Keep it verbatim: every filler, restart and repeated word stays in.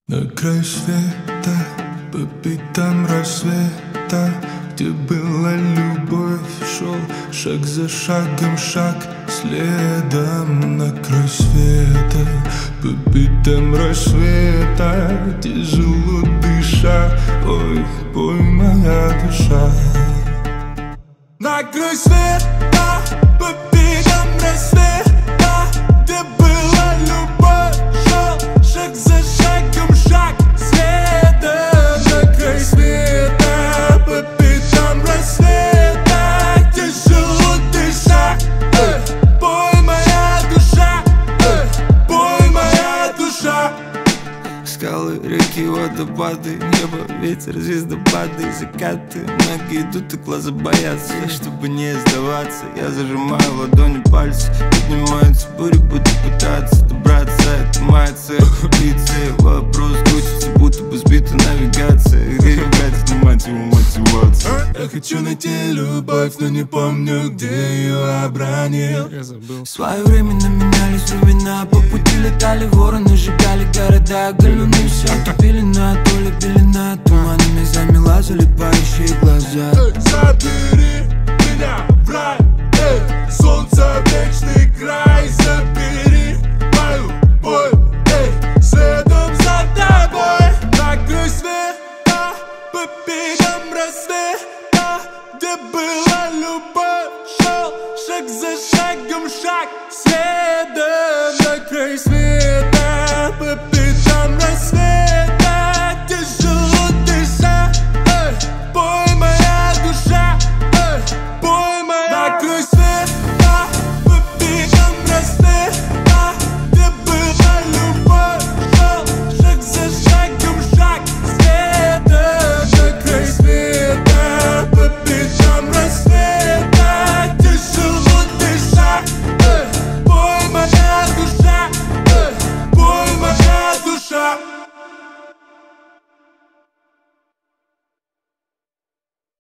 На край света, по пятам рассвета, где была любовь, шел шаг за шагом, шаг следом. На край света, по пятам рассвета, тяжело дыша, ой, пой моя душа. На край света, по пятам рассвета, где была любовь, шел шаг за шагом, шаг следом. На край света, по пятам рассвета, тяжело дыша, эй, пой моя душа, эй, пой моя душа. Скалы, реки, водопады, небо, ветер, звездопады, закаты. Ноги идут и глаза боятся. И чтобы не сдаваться, я зажимаю ладони пальцы. Поднимаются бури, буду пытаться добраться. Это моя цель, амбиции. Вопрос крутится, будто бы сбита навигация. Где играть на мотиву мотивацию? Я хочу найти любовь, но не помню, где ее обронил. В свое время наменялись времена. По пути летали вороны, сжигали города. Галюны все топили на атолле, белена. Туманами замела залипающие глаза. Эй, забери меня в рай, эй, солнце вечный край, забери.